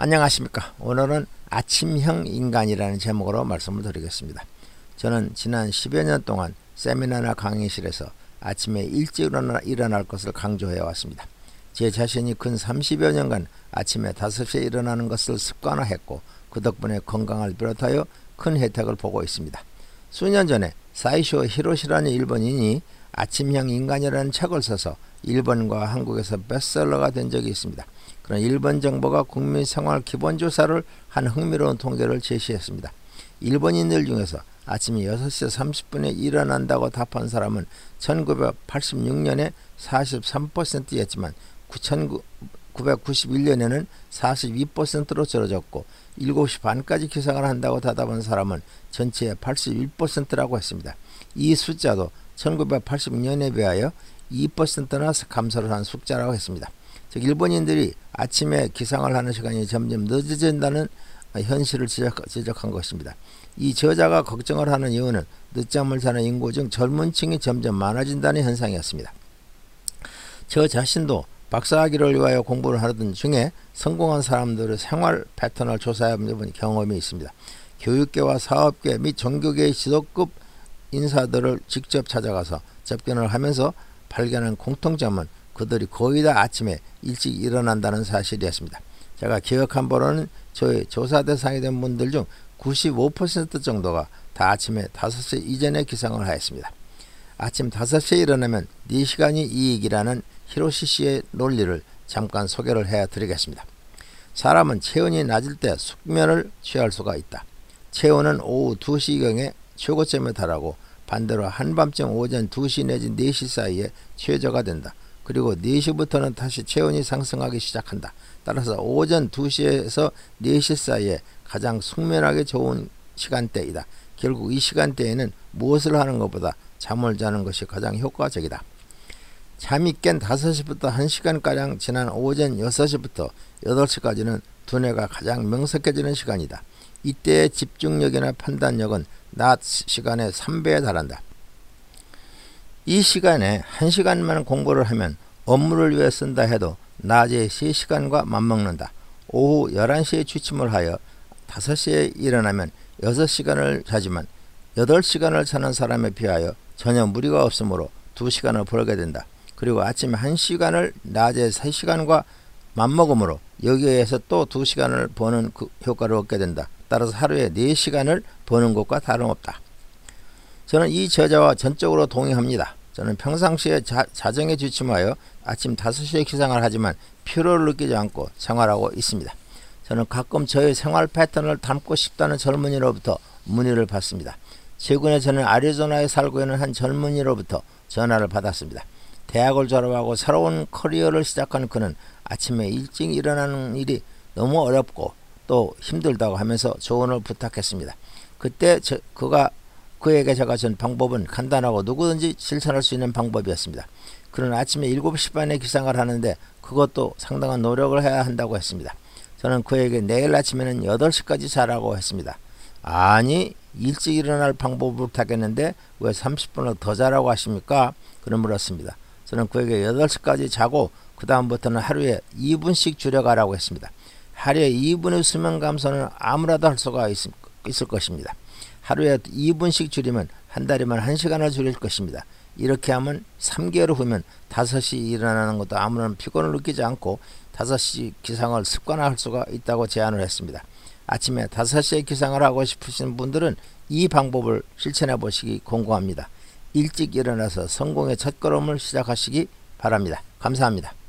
안녕하십니까. 오늘은 아침형 인간이라는 제목으로 말씀을 드리겠습니다. 저는 지난 10여 년 동안 세미나나 강의실에서 아침에 일찍 일어날 것을 강조해 왔습니다. 제 자신이 근 30여 년간 아침에 5시에 일어나는 것을 습관화했고 그 덕분에 건강을 비롯하여 큰 혜택을 보고 있습니다. 수년 전에 사이쇼 히로시라는 일본인이 아침형 인간이라는 책을 써서 일본과 한국에서 베스트셀러가 된 적이 있습니다. 그런 일본 정부가 국민 생활 기본조사를 한 흥미로운 통계를 제시했습니다. 일본인들 중에서 아침 6시 30분에 일어난다고 답한 사람은 1986년에 43%였지만 1991년에는 42%로 줄어졌고 7시 반까지 기상을 한다고 대답한 사람은 전체의 81%라고 했습니다. 이 숫자도 1986년에 비하여 2%나 감소를 한 숫자라고 했습니다. 즉 일본인들이 아침에 기상을 하는 시간이 점점 늦어진다는 현실을 지적한 것입니다. 이 저자가 걱정을 하는 이유는 늦잠을 자는 인구 중 젊은 층이 점점 많아진다는 현상이었습니다. 저 자신도 박사학위를 위하여 공부를 하던 중에 성공한 사람들의 생활 패턴을 조사해 본 경험이 있습니다. 교육계와 사업계 및 종교계의 지도급 인사들을 직접 찾아가서 접견을 하면서 발견한 공통점은 그들이 거의 다 아침에 일찍 일어난다는 사실이었습니다. 제가 기억한 바로는 저의 조사 대상이 된 분들 중 95% 정도가 다 아침에 5시 이전에 기상을 하였습니다. 아침 5시에 일어나면 4시간이 이익이라는 히로시 씨의 논리를 잠깐 소개를 해드리겠습니다. 사람은 체온이 낮을 때 숙면을 취할 수가 있다. 체온은 오후 2시경에 최고점에 달하고 반대로 한밤중 오전 2시 내지 4시 사이에 최저가 된다. 그리고 4시부터는 다시 체온이 상승하기 시작한다. 따라서 오전 2시에서 4시 사이에 가장 숙면하기 좋은 시간대이다. 결국 이 시간대에는 무엇을 하는 것보다 잠을 자는 것이 가장 효과적이다. 잠이 깬 5시부터 1시간가량 지난 오전 6시부터 8시까지는 두뇌가 가장 명석해지는 시간이다. 이때의 집중력이나 판단력은 낮 시간의 3배에 달한다. 이 시간에 1시간만 공부를 하면 업무를 위해 쓴다 해도 낮에 3시간과 맞먹는다. 오후 11시에 취침을 하여 5시에 일어나면 6시간을 자지만 8시간을 자는 사람에 비하여 전혀 무리가 없으므로 2시간을 벌게 된다. 그리고 아침 1시간을 낮에 3시간과 맞먹으므로 여기에서 또 2시간을 버는 그 효과를 얻게 된다. 따라서 하루에 4시간을 버는 것과 다름없다. 저는 이 저자와 전적으로 동의합니다. 저는 평상시에 자정에 취침하여 아침 5시에 기상을 하지만 피로를 느끼지 않고 생활하고 있습니다. 저는 가끔 저의 생활 패턴을 닮고 싶다는 젊은이로부터 문의를 받습니다. 최근에 저는 애리조나에 살고 있는 한 젊은이로부터 전화를 받았습니다. 대학을 졸업하고 새로운 커리어를 시작한 그는 아침에 일찍 일어나는 일이 너무 어렵고 또 힘들다고 하면서 조언을 부탁했습니다. 그때 그에게 제가 준 방법은 간단하고 누구든지 실천할 수 있는 방법이었습니다. 그는 아침에 7시 반에 기상을 하는데 그것도 상당한 노력을 해야 한다고 했습니다. 저는 그에게 내일 아침에는 8시까지 자라고 했습니다. 아니, 일찍 일어날 방법을 부탁했는데 왜 30분을 더 자라고 하십니까? 그는 물었습니다. 저는 그에게 8시까지 자고 그 다음부터는 하루에 2분씩 줄여가라고 했습니다. 하루에 2분의 수면 감소는 아무라도 할 수가 있을 것입니다. 하루에 2분씩 줄이면 한 달이면 1시간을 줄일 것입니다. 이렇게 하면 3개월 후면 5시 일어나는 것도 아무런 피곤을 느끼지 않고 5시 기상을 습관화할 수가 있다고 제안을 했습니다. 아침에 5시에 기상을 하고 싶으신 분들은 이 방법을 실천해 보시기 권고합니다. 일찍 일어나서 성공의 첫걸음을 시작하시기 바랍니다. 감사합니다.